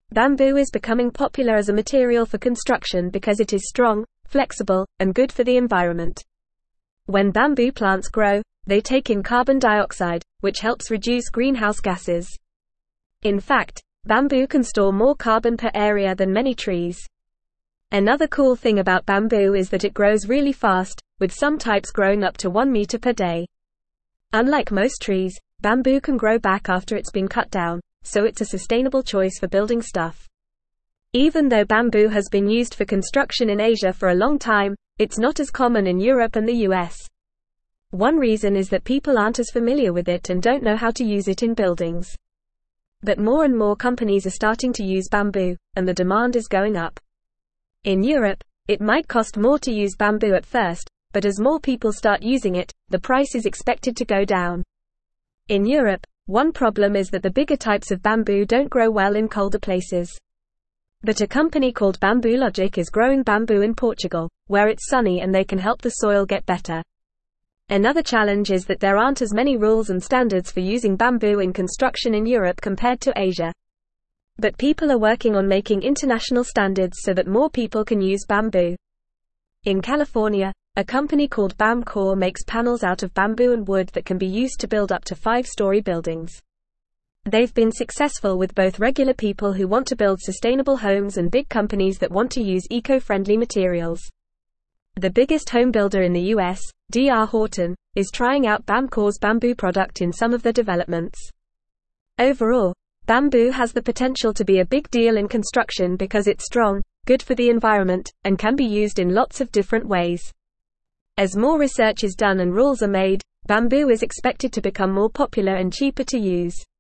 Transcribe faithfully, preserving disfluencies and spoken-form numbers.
Bamboo is becoming popular as a material for construction because it is strong, flexible, and good for the environment. When bamboo plants grow, they take in carbon dioxide, which helps reduce greenhouse gases. In fact, bamboo can store more carbon per area than many trees. Another cool thing about bamboo is that it grows really fast, with some types growing up to one meter per day. Unlike most trees, bamboo can grow back after it's been cut down, so it's a sustainable choice for building stuff. Even though bamboo has been used for construction in Asia for a long time, it's not as common in Europe and the U S. One reason is that people aren't as familiar with it and don't know how to use it in buildings. But more and more companies are starting to use bamboo, and the demand is going up. In Europe, it might cost more to use bamboo at first, but as more people start using it, the price is expected to go down. In Europe, one problem is that the bigger types of bamboo don't grow well in colder places. But a company called Bamboo Logic is growing bamboo in Portugal, where it's sunny and they can help the soil get better. Another challenge is that there aren't as many rules and standards for using bamboo in construction in Europe compared to Asia. But people are working on making international standards so that more people can use bamboo. In California, a company called BAMCore makes panels out of bamboo and wood that can be used to build up to five-story buildings. They've been successful with both regular people who want to build sustainable homes and big companies that want to use eco-friendly materials. The biggest home builder in the U S, D R Horton, is trying out BAMCore's bamboo product in some of their developments. Overall, bamboo has the potential to be a big deal in construction because it's strong, good for the environment, and can be used in lots of different ways. As more research is done and rules are made, bamboo is expected to become more popular and cheaper to use.